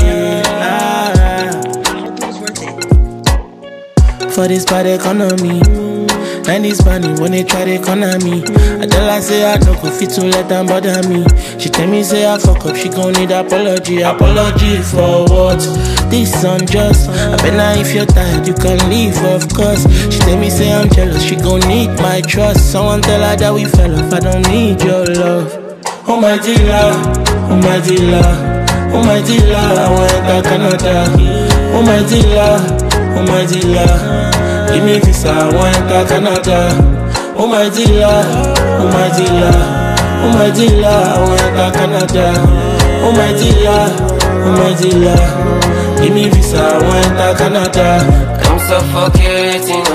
For this bad economy, and this money when they try to corner me. I tell her say I don't go fit to let them bother me. She tell me say I fuck up, she gon' need apology. Apology for what? This unjust. I bet now if you're tired you can leave, of course. She tell me say I'm jealous, she gon' need my trust. Someone tell her that we fell off, I don't need your love. Oh my dealer, oh my dealer, oh my dealer, I want enter Canada. Oh my dealer, oh my dealer, give me visa, I want enter Canada. Oh my dealer, oh my dealer, oh my dealer, I want enter Canada. Oh my dealer, oh my dealer, give me visa, I want enter Canada. I'm suffocating,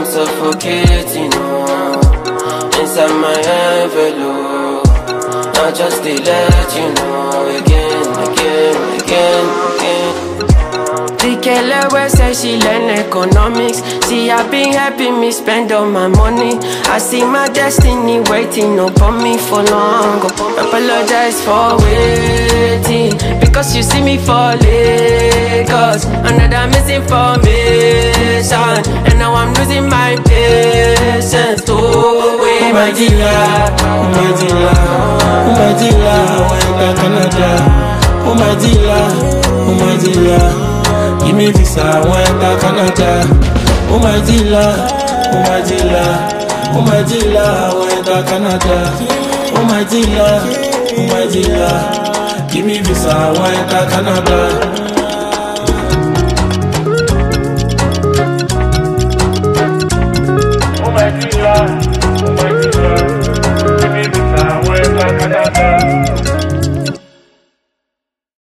inside my envelope. I just to let you know again. The girl always say she learn economics. She have been helping me spend all my money. I see my destiny waiting upon me for long. Apologize for waiting, because you see me for Lagos. Another misinformation, and now I'm losing my patience. Oh, oh my dealer, oh my dealer, oh my dealer, I want enter Canada. Oh my dealer, oh my dealer, give me visa, I want enter Canada. Oh my dealer, oh my dealer, oh my dealer, I want enter Canada. Oh my dealer, give me visa, I want enter Canada.